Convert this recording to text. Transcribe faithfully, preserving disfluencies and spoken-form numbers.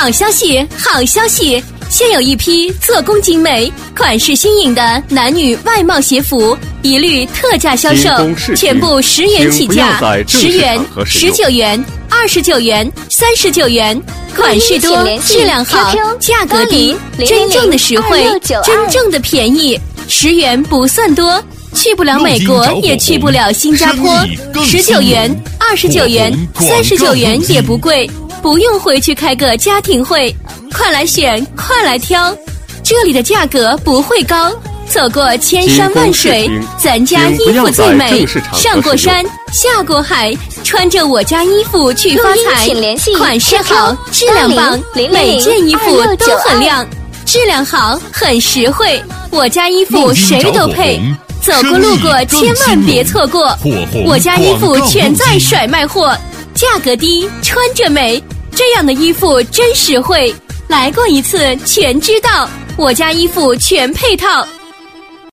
好消息，好消息！现有一批做工精美、款式新颖的男女外贸鞋服，一律特价销售，全部十元起价，十元、十九元、二十九元、三十九元，款式多，质量好，价格低，真正的实惠，真正的便宜，十元不算多。去不了美国，也去不了新加坡，十九元、二十九元、三十九元也不贵，不用回去开个家庭会，快来选，快来挑，这里的价格不会高。走过千山万水，咱家衣服最美，上过山，下过海，穿着我家衣服去发财。款式好，质量棒，每件衣服都很亮，质量好，很实惠，我家衣服谁都配。走过路过千万别错过，我家衣服全在甩卖货，价格低，穿着美，这样的衣服真实惠，来过一次全知道，我家衣服全配套。